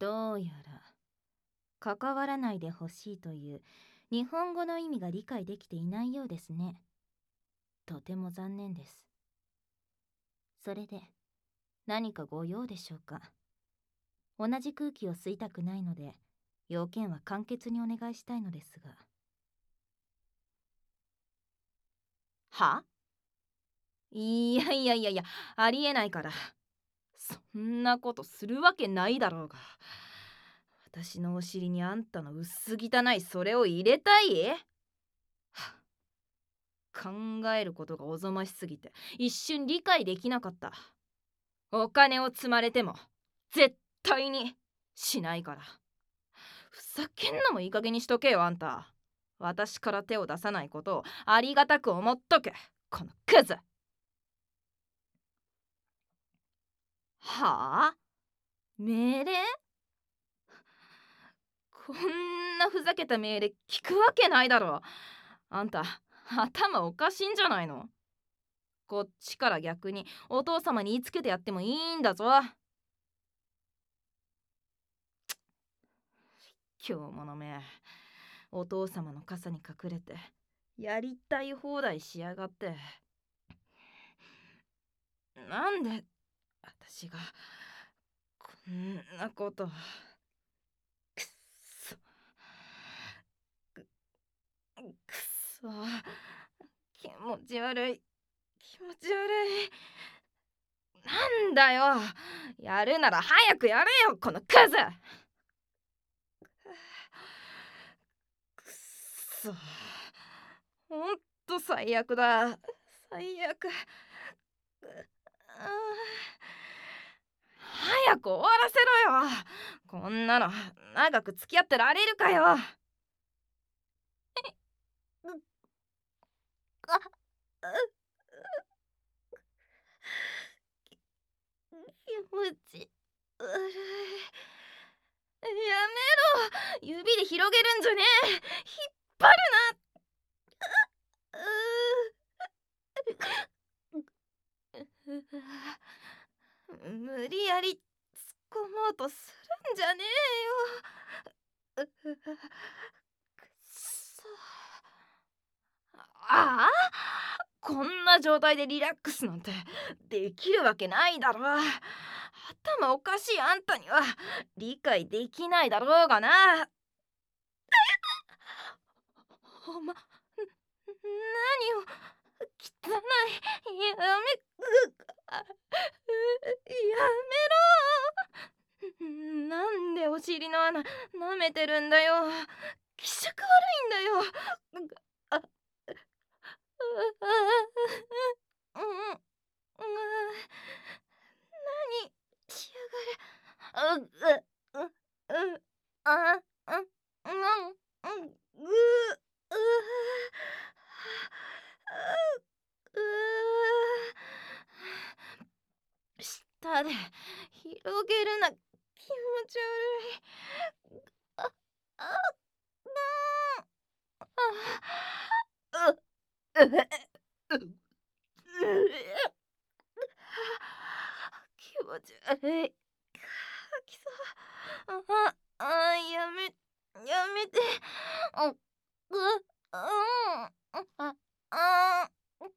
どうやら関わらないでほしいという日本語の意味が理解できていないようですね。とても残念です。それで何かご用でしょうか。同じ空気を吸いたくないので要件は簡潔にお願いしたいのですが。はいやいやいやいや、ありえないから。そんなことするわけないだろうが。私のお尻にあんたの薄汚いそれを入れたい？考えることがおぞましすぎて一瞬理解できなかった。お金を積まれても絶対にしないから。ふざけんのもいい加減にしとけよあんた。私から手を出さないことをありがたく思っとけ、このクズ。はあ？命令？こんなふざけた命令聞くわけないだろ。あんた頭おかしいんじゃないの？こっちから逆にお父様に言いつけてやってもいいんだぞ。今日ものめ、お父様の傘に隠れてやりたい放題しやがって。なんで私がこんなこと。くっそくっそ、気持ち悪い気持ち悪い。なんだよ、やるなら早くやれよこのクズ。くっそ、ほんと最悪だ。最悪。早く終わらせろよ。こんなの長く付き合ってられるかよ。気持ち悪い。やめろ、指で広げるんじゃねえ。引っ張るな。無理やり突っ込もうとするんじゃねえよ。くっそ。ああ、こんな状態でリラックスなんてできるわけないだろ。頭おかしいあんたには理解できないだろうがな。おま、何を、汚い、やめ、やめろ。なんでお尻の穴舐めてるんだよ。気色悪いんだよ。あ、うん何しやがる。あ、ぐ舌で広げるな、気持ち悪い。あ、あ、あ、気持ち悪い。吐きそう。やめて。あ、う、あ、あ、あ、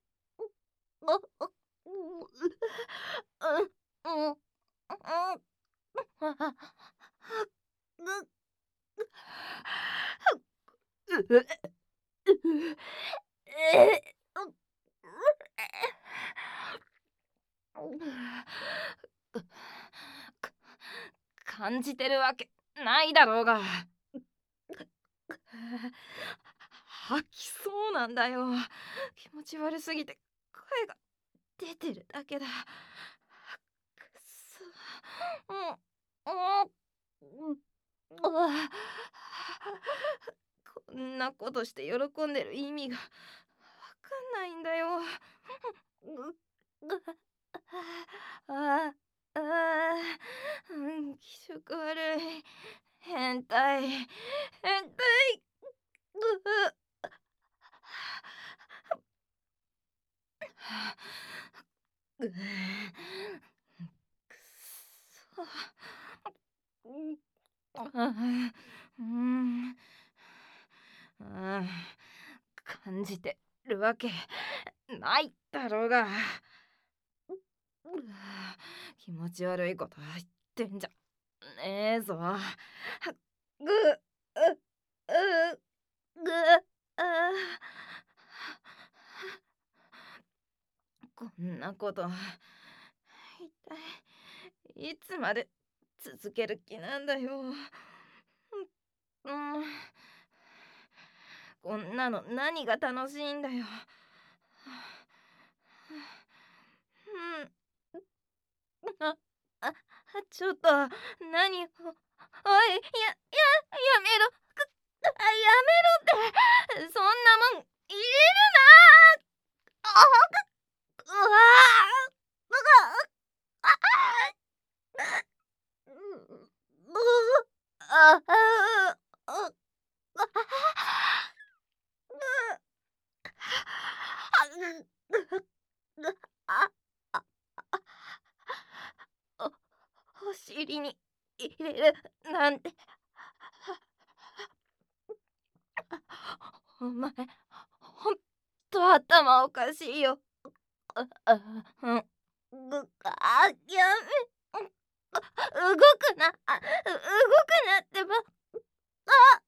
感じてるわけないだろうが。吐きそうなんだよ。気持ち悪すぎて声が出てるだけだ。くっそ。こんなことして喜んでる意味がわかんないんだよ。ああ、気色悪い。変態。変態。くっそ。 うん、感じてるわけないだろうが。気持ち悪いこと言ってんじゃねえぞ。ぐ、う、う、ぐ、あこんなこと一体いつまで続ける気なんだよ。うん、こんなの何が楽しいんだよ。うん、あ、あ、ちょっと、何を、おい、やめろ、やめろって、そんなもん入れるな。うわうわああお尻に入れるなんて。お前ほんと頭おかしいよ。うん。やめ、動くな、動くなってば。あ、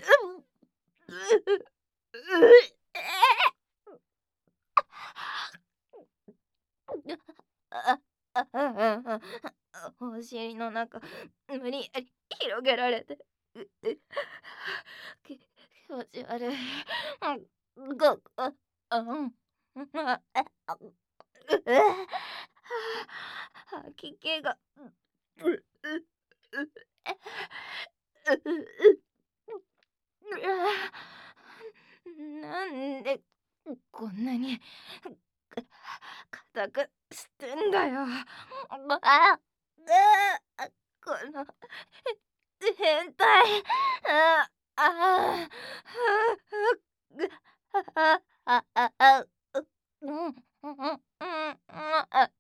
あああお尻の中無理やり広げられて気持ち悪い。うん吐き気がなんでこんなに硬くしてんだよ。この変態。ああああああうんうんあ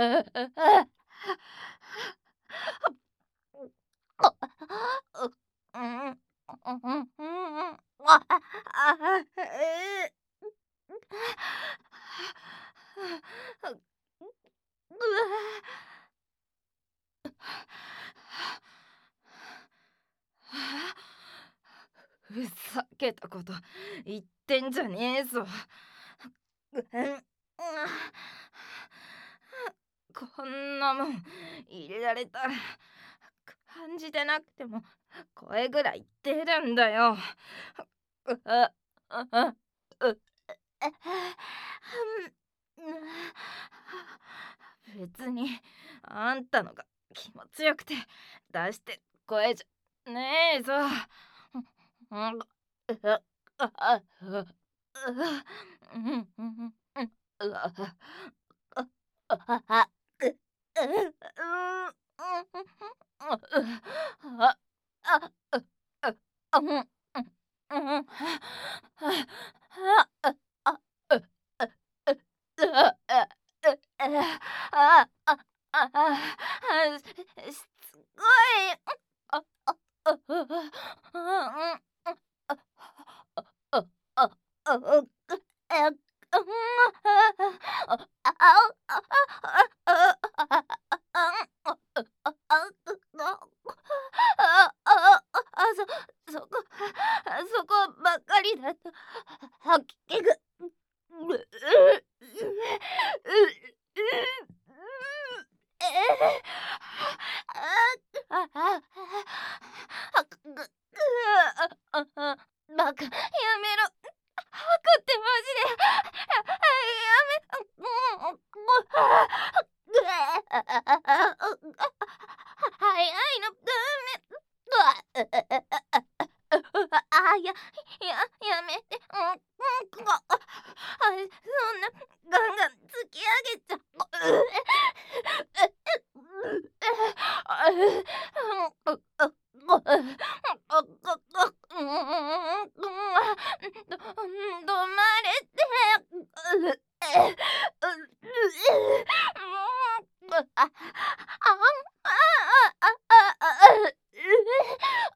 ふざけたこと言ってんじゃねえぞ。こんなもん入れられたら感じてなくても声ぐらい出るんだよ。あああう別にあんたのが気持ちよくて出して声じゃねえぞ。しつこい。そこばっかりだと吐き気がバカやめろ。吐くってマジでやめ早いのダメ。やめて。そんなガンガン突き上げちゃ止まれて。ああああああ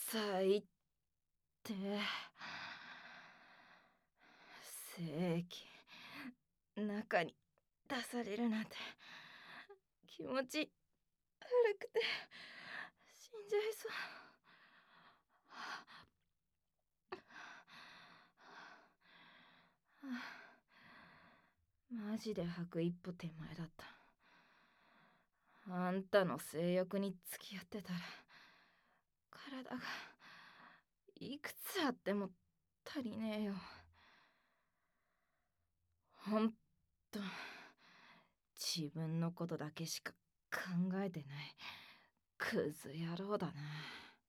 最低。精液中に出されるなんて気持ち悪くて死んじゃいそう。マジで吐く一歩手前だった。あんたの性欲に付き合ってたら体がいくつあっても足りねえよ。ほんと自分のことだけしか考えてないクズ野郎だな。